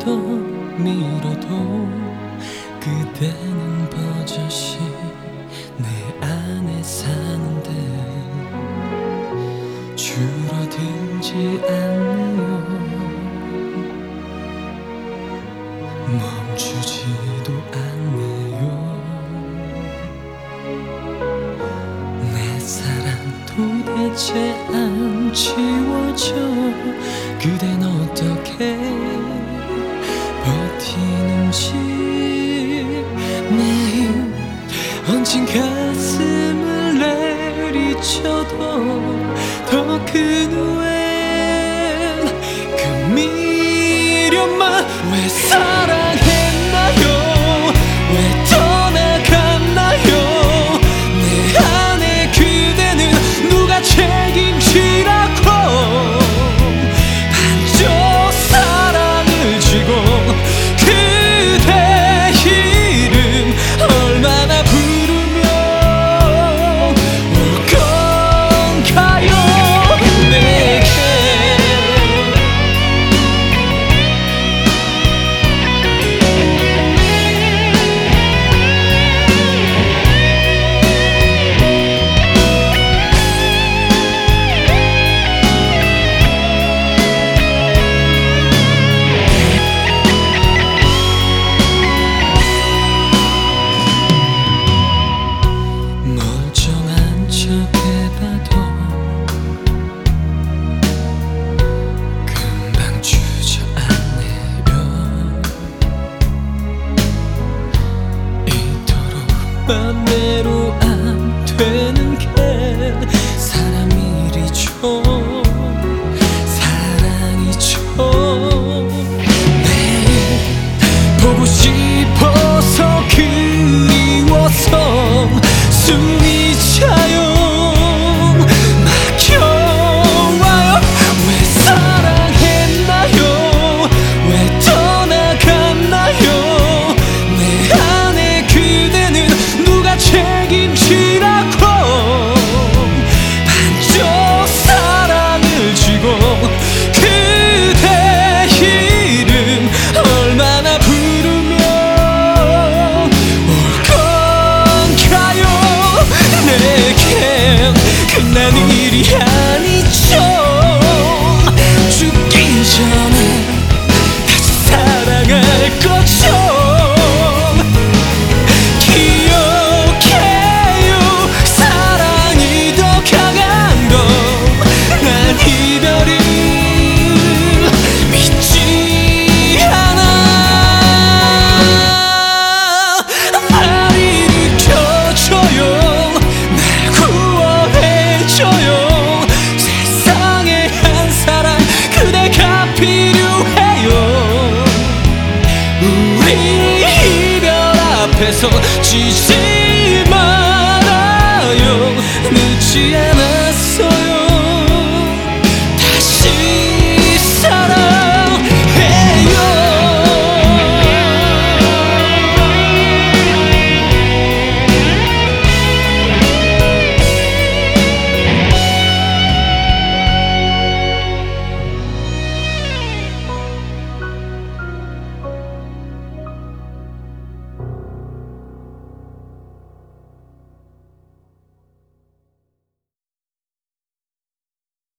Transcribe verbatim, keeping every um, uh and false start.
밀어도 밀어도 그대는 버젓이 내 안에 사는데 줄어들지 않네요. 멈추지도 않네요. 내 사랑 도대체 안 지워져. 그댄 어떻게 버티는지. 매일 얹힌 가슴을 내리쳐도 더 큰 후회는 그 미련만. 왜 사랑했나요? 왜 떠나갔나요? 내 안에 그대는 누가 책임지라고. 반쪽 사랑을 쥐고 그대 이름 얼마나 부르면 올 건가요? 내게 멀쩡한 척 해봐도 금방 주저앉네요. 이토록 맘대로 안 되는 게 사람이리죠. 사랑이죠. 매일 보고 싶어서 그리워서 숨이 차요. 막혀와요. 왜 사랑했나요? 왜 떠나갔나요? 내 안에 그대는 누가 책임지라고. 반쪽 사랑을 쥐고 그대 이름 얼마나 부르면 올 건가요? 내겐 끝난 일이 아니죠. 죽기 전에 다시 사랑할 거죠. 기억해요. 사랑이 더 강한 건 난 이별을 믿지 않아. 날 일으켜줘요. 날 구원해줘요. 세상에 한 사람 그대가 필요해요. 우리 이별 앞에서 지지